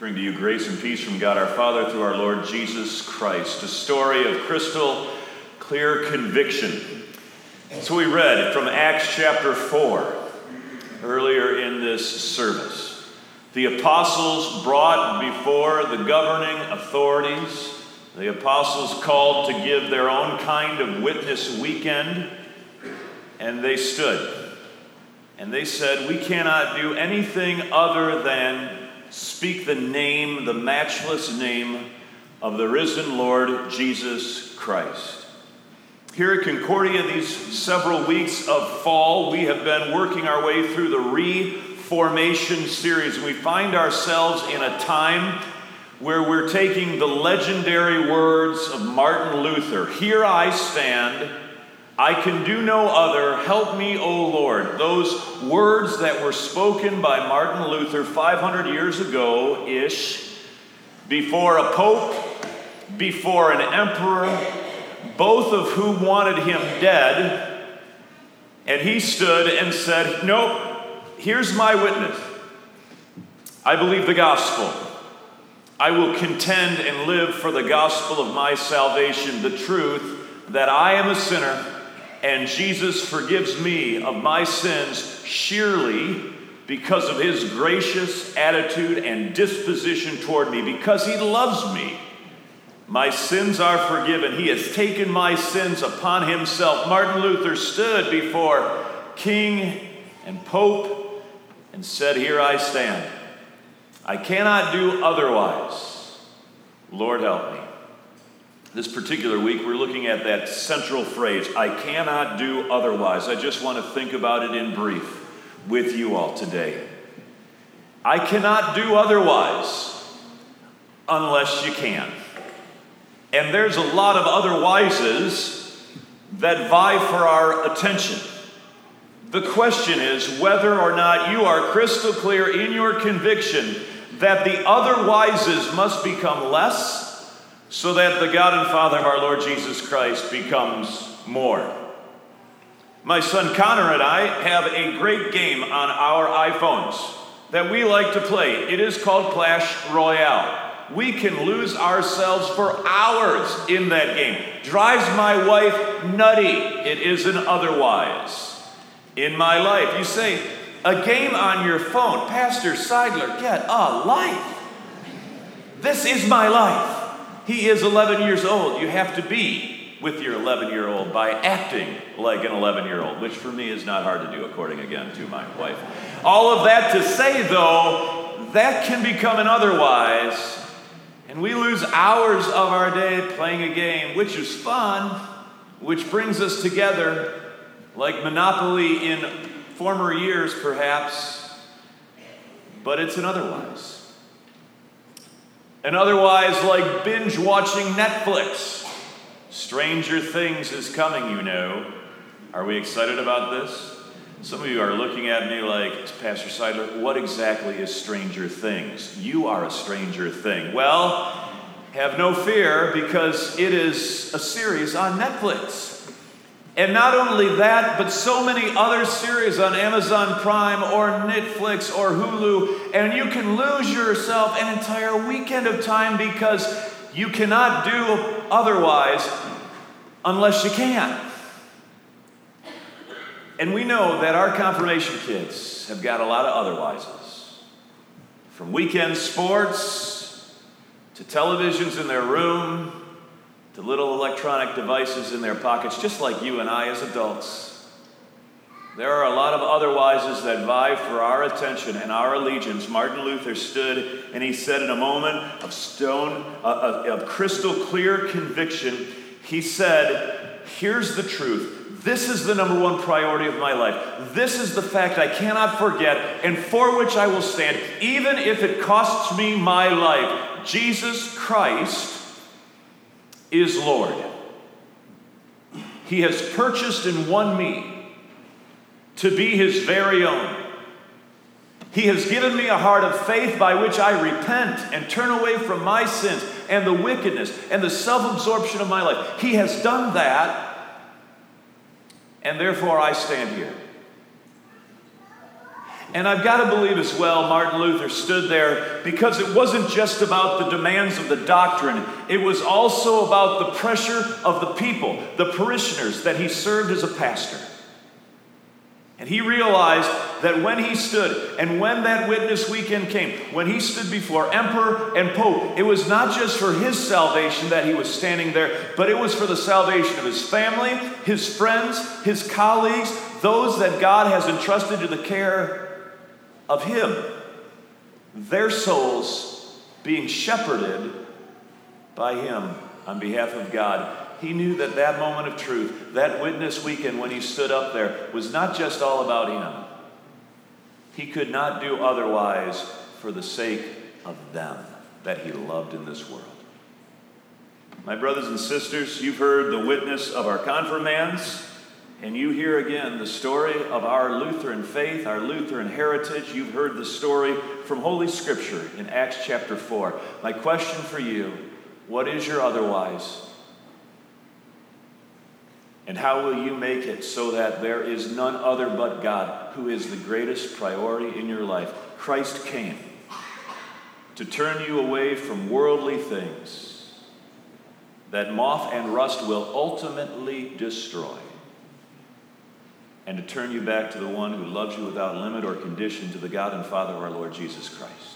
Bring to you grace and peace from God our Father through our Lord Jesus Christ. A story of crystal clear conviction. So we read from Acts chapter 4 earlier in this service. The apostles brought before the governing authorities. The apostles called to give their own kind of witness weekend. And they stood. And they said, we cannot do anything other than speak the name, the matchless name of the risen Lord Jesus Christ. Here at Concordia, these several weeks of fall, we have been working our way through the Reformation series. We find ourselves in a time where we're taking the legendary words of Martin Luther. Here I stand, I can do no other, help me, O Lord. Those words that were spoken by Martin Luther 500 years ago-ish, before a pope, before an emperor, both of whom wanted him dead, and he stood and said, nope, here's my witness. I believe the gospel. I will contend and live for the gospel of my salvation, the truth that I am a sinner, and Jesus forgives me of my sins sheerly because of his gracious attitude and disposition toward me, because he loves me. My sins are forgiven. He has taken my sins upon himself. Martin Luther stood before king and pope and said, here I stand. I cannot do otherwise. Lord, help me. This particular week, we're looking at that central phrase, I cannot do otherwise. I just want to think about it in brief with you all today. I cannot do otherwise unless you can. And there's a lot of otherwises that vie for our attention. The question is whether or not you are crystal clear in your conviction that the otherwises must become less, so that the God and Father of our Lord Jesus Christ becomes more. My son Connor and I have a great game on our iPhones that we like to play. It is called Clash Royale. We can lose ourselves for hours in that game. Drives my wife nutty. It isn't otherwise in my life. You say, a game on your phone. Pastor Seidler, get a life. This is my life. He is 11 years old. You have to be with your 11-year-old by acting like an 11-year-old, which for me is not hard to do, according again to my wife. All of that to say, though, that can become an otherwise, and we lose hours of our day playing a game, which is fun, which brings us together, like Monopoly in former years, perhaps, but it's an otherwise. And otherwise, like binge watching Netflix. Stranger Things is coming, you know. Are we excited about this? Some of you are looking at me like, Pastor Seidler, what exactly is Stranger Things? You are a stranger thing. Well, have no fear, because it is a series on Netflix. And not only that, but so many other series on Amazon Prime or Netflix or Hulu, and you can lose yourself an entire weekend of time because you cannot do otherwise unless you can. And we know that our confirmation kids have got a lot of otherwises. From weekend sports to televisions in their room, to little electronic devices in their pockets, just like you and I as adults. There are a lot of otherwises that vie for our attention and our allegiance. Martin Luther stood and he said in a moment of crystal clear conviction, he said, here's the truth. This is the number one priority of my life. This is the fact I cannot forget and for which I will stand, even if it costs me my life. Jesus Christ is Lord. He has purchased and won me to be his very own. He has given me a heart of faith by which I repent and turn away from my sins and the wickedness and the self-absorption of my life. He has done that, and therefore I stand here. And I've got to believe as well, Martin Luther stood there because it wasn't just about the demands of the doctrine. It was also about the pressure of the people, the parishioners that he served as a pastor. And he realized that when he stood, and when that witness weekend came, when he stood before emperor and pope, it was not just for his salvation that he was standing there, but it was for the salvation of his family, his friends, his colleagues, those that God has entrusted to the care of him, their souls being shepherded by him on behalf of God. He knew that that moment of truth, that witness weekend when he stood up there, was not just all about him. He could not do otherwise for the sake of them that he loved in this world. My brothers and sisters, you've heard the witness of our confirmands, and you hear again the story of our Lutheran faith, our Lutheran heritage. You've heard the story from Holy Scripture in Acts chapter 4. My question for you, what is your otherwise? And how will you make it so that there is none other but God who is the greatest priority in your life? Christ came to turn you away from worldly things that moth and rust will ultimately destroy, and to turn you back to the one who loves you without limit or condition, to the God and Father of our Lord Jesus Christ.